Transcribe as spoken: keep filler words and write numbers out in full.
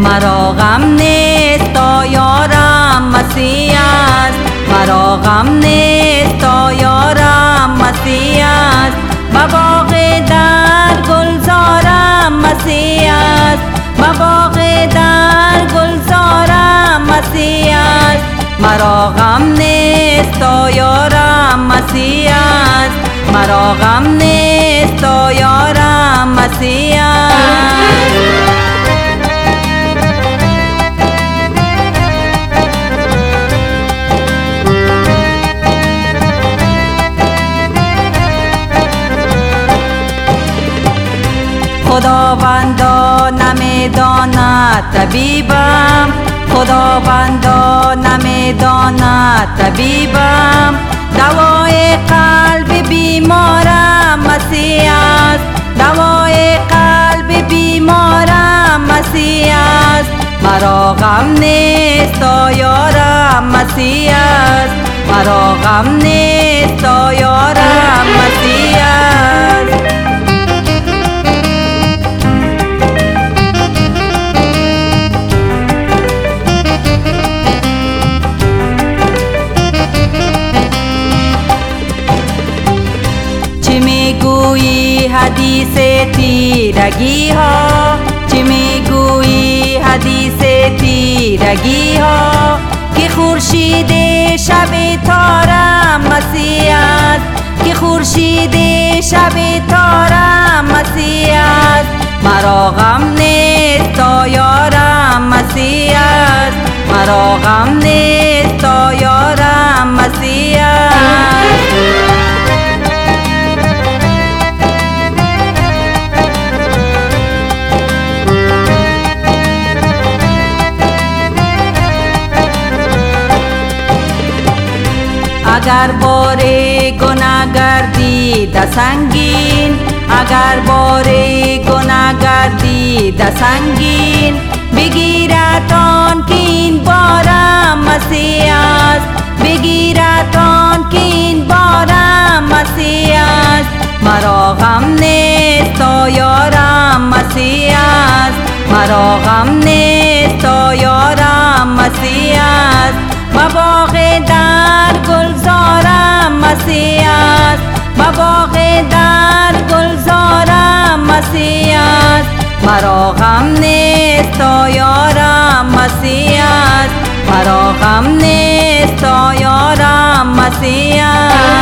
مرا غم نیست تا یارم مسیح است، مرا غم نیست تا یارم مسیح است. به باغ در گلزارم مسیح است، به باغ در گلزارم مسیح است. مرا غم نیست تا یارم مسیح است، مرا غم نیست تا یارم مسیح است. خداوندا نمیداند طبیبم، خداوندا نمیداند طبیبم. دوای قلب بیمارم مسیح است، دوای قلب بیمارم مسیح است. مرا غم نیست تا یارم مسیح است، مرا غم نیست تا یارم مسیح است. چی میگویی حدیث تیرگی ها، چی میگویی حدیث تیرگی ها. که خورشید شب تارم مسیح است، که خورشید شب تارم مسیح است. مرا غم نیست تا یارم مسیح است، مرا غم نیست تا یارم مسیح است. اگر بار گناه گردیده سنگین، اگر بار گناه گردیده سنگین. بگیرتان که این بارم مسیح است، بگیرتان که این بارم مسیح است. مرا غم نیست تا یارم مسیح است، مرا غم نیست تا یارم مسیح است. به باغ در گلزارم مسیح است، به باغ در گلزارم مسیح است. مرا غم نیست تا یارم مسیح است، مرا غم نیست تا یارم مسیح است.